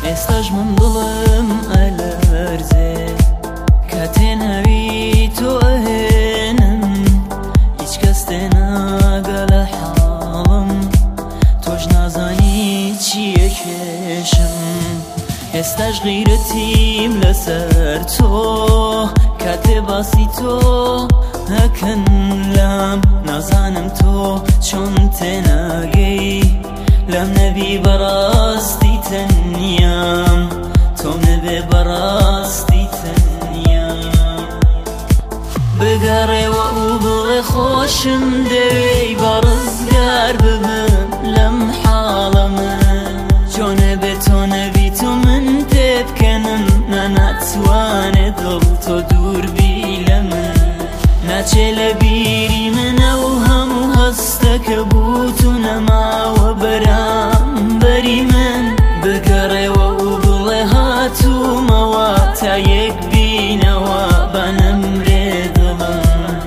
ئێستاش من دڵم ئەلەرزێ کاتێ ناوی تۆ ئەهێنم هیچ کەس تێناگە لە حاڵم تۆش نازانی چییە کێشم ئێستاش غیرەتیم لەسەر تۆ کاتێ باسی تۆ هەکەن لام نازانم تۆ چۆن تێناگەی لەم نەبی بەڕاستی تەنیام تۆم نەبێ بەڕاستی تەنیام بگەڕێوە و بڵێ خۆشم دەوێی بە ڕزگار ببم لەم حاڵە من چۆنە بێت تۆ نەبی تو من تێبکەنم ناتوانێت دڵ تۆ دووربی لە من ناچێ لە بیری منە و هەموو هەستەکە بوت و نەماوە بەرامبەری من بگەڕێوە و بڵێ هاتوومەوە تا یەک بینەوە بە نەمرێ دڵم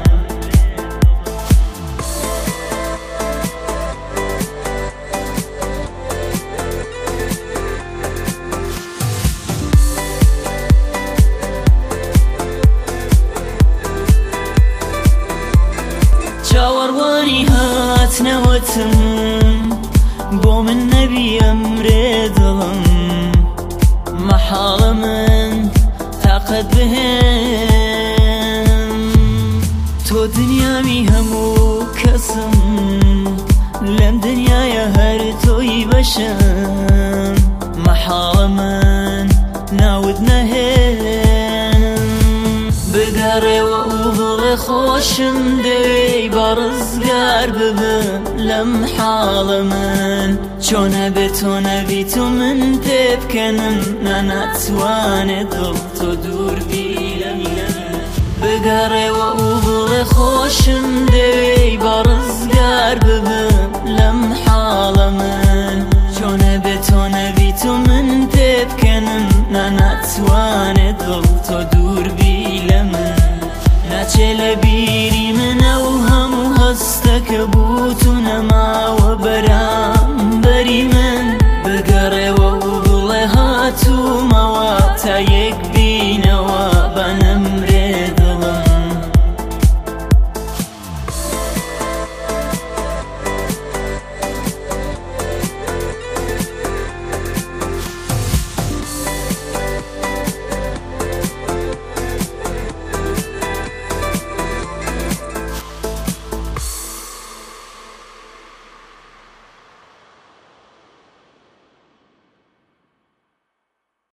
چاوەڕوانی هاتنەوەتم بۆ من نەبی ئەمرێ دڵم مەحاڵە من تاقەت بهێن تۆ دنیامی هەموو کەسم لەم دنیایە هەر تۆی بەشم مەحاڵە من ناوت نەهێنم بگەڕێوە و بڵێ خۆشم دەوێی بە ڕزگار ببم لەم حاڵە من چۆنە بێت تۆ نەبی تو من تێبکەنم ناتوانێت دڵ تۆ دووربی لە من بگەڕێوە و بڵێ خۆشم دەوێی بە ڕزگار ببم لەم حاڵە من